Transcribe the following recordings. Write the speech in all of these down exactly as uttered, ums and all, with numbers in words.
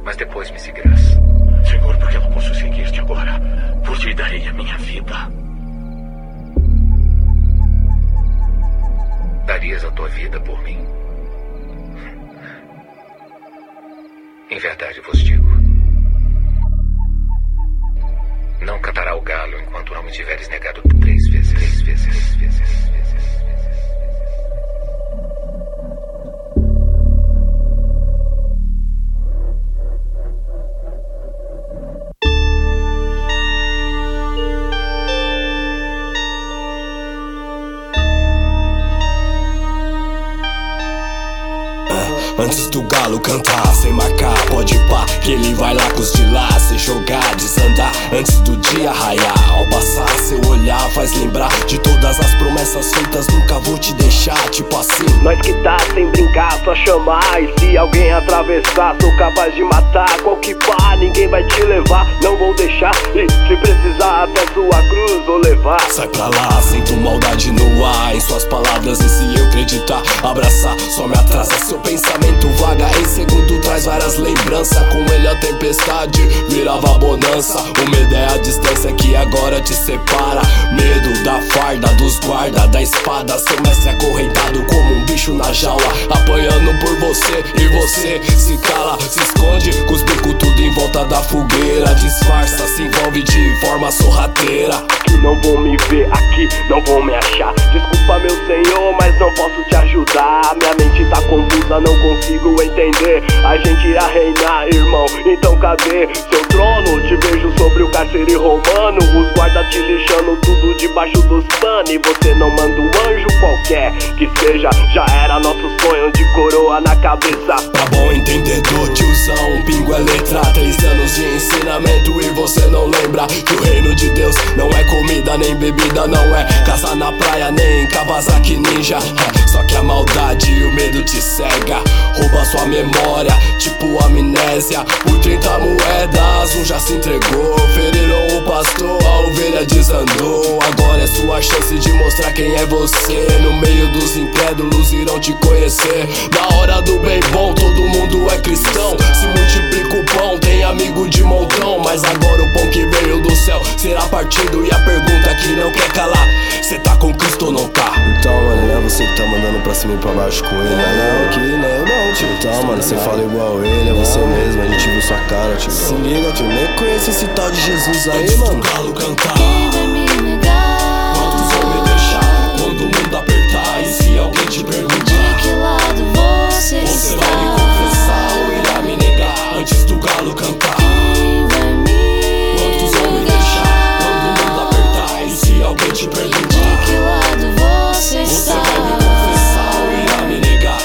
mas depois me seguirás. Senhor, por que eu não posso seguir-te agora? Por ti darei a minha vida. Darias a tua vida por mim? Em verdade vos digo, não cantará o galo enquanto não me tiveres negado três vezes, três vezes, três vezes, três vezes. Antes do galo cantar, sem marcar, pode pá, que ele vai lá com os de lá, sem jogar, desandar, antes do dia raiar. Ao passar, seu olhar faz lembrar de todas as promessas feitas, nunca vou te deixar, tipo assim. Nós que tá sem brincar, só chamar, e se alguém atravessar, sou capaz de matar. Qual que pá, ninguém vai te levar, não vou deixar, e se precisar até sua cruz vou levar. Sai pra lá, sinto maldade no ar, em suas palavras, e se eu acreditar, abraçar, só me atrasa seu pensamento. Vaga em segundo traz várias lembranças. Com ele a tempestade virava bonança. O medo é a distância que agora te separa. Medo da farda, dos guarda, da espada. Seu mestre acorrentado como um bicho na jaula, apanhando por você e você se cala, se esconde, com os bicos tudo em volta da fogueira. Disfarça, se envolve de forma sorrateira. Que não vão me ver aqui, não vão me achar. Desculpa meu senhor, mas não posso te ajudar. Minha mente tá confusa, não consigo entender. A gente irá reinar, irmão, então cadê seu trono? Te vejo sobre o cárcere romano, os guardas te lixando tudo debaixo dos panos. E você não manda um anjo qualquer que seja, já era nosso sonho de coroa na cabeça. Pra bom entendedor, tiozão, um pingo é letra. Três anos de ensinamento e você não lembra que o reino de Deus não é comida nem bebida, não é casa na praia nem Kawasaki Ninja. É, só que a maldade e o medo te cega, rouba sua memória, tipo amnésia. Por trinta moedas, um já se entregou. Feriram o pastor, a ovelha desandou. Agora é sua chance de mostrar quem é você. No meio dos incrédulos irão te conhecer. Na hora do bem bom, todo mundo é cristão. Se multiplica o pão, tem amigo de montão. Mas agora o pão que veio do céu será partido. E a pergunta que não quer calar: cê tá com Cristo ou não tá? Então, mano, não é você que tá mandando pra cima e pra baixo com ele. Não, que não, eu não, tio. Então, mano, você fala igual ele, é você mesmo. A gente viu sua cara, tio. Se liga, tio, nem conhece esse tal de Jesus aí, mano. Antes do galo cantar, quem vai me negar? quantos vão me deixar quando o mundo apertar? E se alguém te perguntar De que lado você, você está? vai me confessar ou irá me negar? Antes do galo cantar, Quem vai me quantos vão me deixar quando o mundo apertar? E se alguém te perguntar De que lado você, você está? vai me confessar ou irá me negar?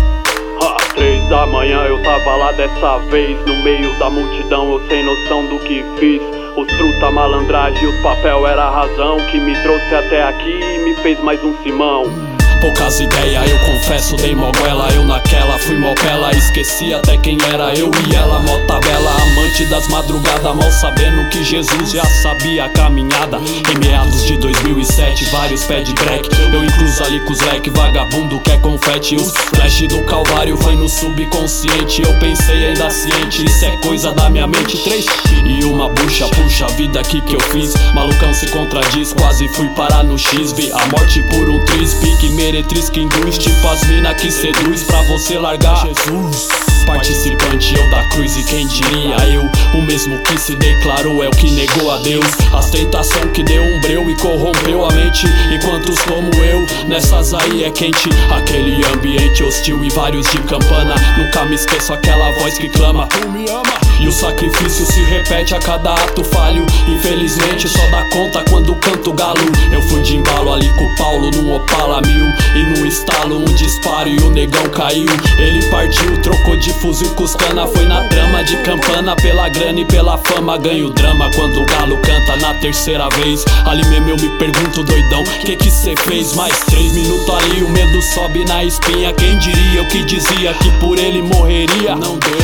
Ah, três da manhã eu tava lá dessa vez, no meio da multidão eu sem noção do que fiz. Os truta, malandragem, os papel era a razão que me trouxe até aqui e me fez mais um Simão. Poucas ideias, eu confesso, dei moguela. Eu naquela fui mopela, esqueci até quem era eu e ela. Mó tabela, amante das madrugadas, mal sabendo que Jesus já sabia a caminhada. Em meados de dois mil e sete, vários pé de crack, eu incluso ali com os leque, vagabundo quer confete. Os flash do calvário foi no subconsciente. Eu pensei ainda ciente, isso é coisa da minha mente. Três e uma bucha, puxa a vida aqui que eu fiz. Malucão se contradiz, quase fui parar no X. Vi a morte por um tris, pique meretriz que induz, tipo as mina que seduz pra você largar Jesus. Participante eu da cruz e quem diria eu, o mesmo que se declarou é o que negou a Deus. A tentação que deu um breu e corrompeu a mente. E quantos como eu, nessas aí é quente. Aquele ambiente hostil e vários de campana. Nunca me esqueço aquela voz que clama: tu me ama? E o sacrifício se repete a cada ato falho. Infelizmente só dá conta quando canto galo. Eu fui de embalo ali com o Paulo num Opala mil. E num estalo um disparo e o negão caiu. Ele partiu, trocou de fuzil com os cana. Foi na trama de campana, pela grana e pela fama. Ganho drama quando o galo canta na terceira vez. Ali mesmo eu me pergunto, doidão, que que cê fez? Mais três minutos ali, o medo sobe na espinha. Quem diria, eu que dizia que por ele morreria. Não deu, perdi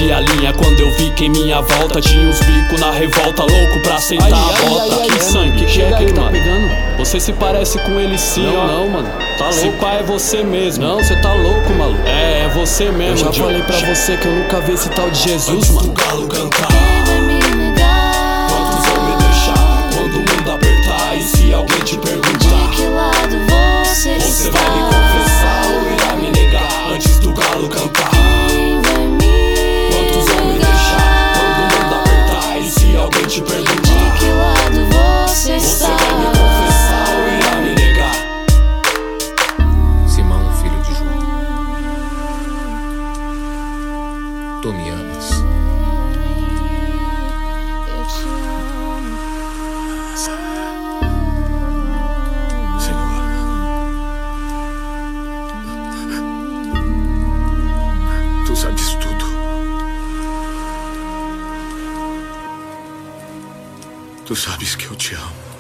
perdi a linha quando eu vi que em minha volta tinha os bicos na revolta, louco pra aceitar a bota. Que sangue, que é que tá pegando? Você se parece com ele sim, ó. Não, mano, tá louco. Se pá é você mesmo. Não, você tá louco, maluco. É, é você mesmo. Eu já Joe. falei pra você que eu nunca vi esse tal de Jesus, Antes mano. do galo cantar, Quem vai me negar? quantos vão me deixar quando o mundo apertar? E se alguém te perguntar, De que lado você, você está? vai me confessar ou irá me negar? Antes do galo cantar, Quem vai me quantos vão me deixar quando o mundo apertar? E se alguém te perguntar, De que lado você você está? vai me confessar ou irá me negar? Simão, filho de João, tu me amas. Eu te amo. Senhor, tu sabes tudo. Tu sabes que eu te amo.